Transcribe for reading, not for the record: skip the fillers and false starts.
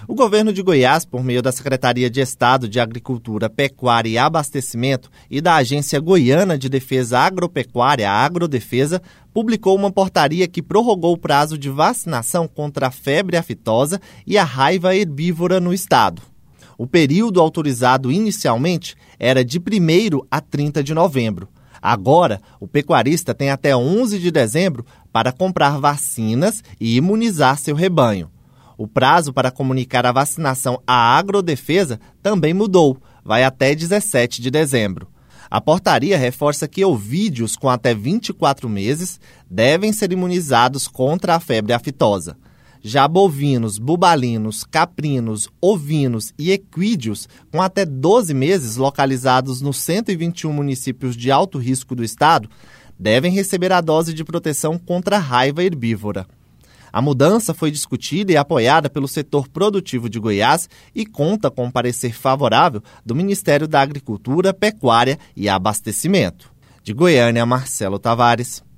O governo de Goiás, por meio da Secretaria de Estado de Agricultura, Pecuária e Abastecimento e da Agência Goiana de Defesa Agropecuária, a Agrodefesa, publicou uma portaria que prorrogou o prazo de vacinação contra a febre aftosa e a raiva herbívora no estado. O período autorizado inicialmente era de 1º a 30 de novembro. Agora, o pecuarista tem até 11 de dezembro para comprar vacinas e imunizar seu rebanho. O prazo para comunicar a vacinação à Agrodefesa também mudou, vai até 17 de dezembro. A portaria reforça que ovídeos com até 24 meses devem ser imunizados contra a febre aftosa. Já bovinos, bubalinos, caprinos, ovinos e equídeos com até 12 meses localizados nos 121 municípios de alto risco do estado devem receber a dose de proteção contra a raiva herbívora. A mudança foi discutida e apoiada pelo setor produtivo de Goiás e conta com o parecer favorável do Ministério da Agricultura, Pecuária e Abastecimento. De Goiânia, Marcelo Tavares.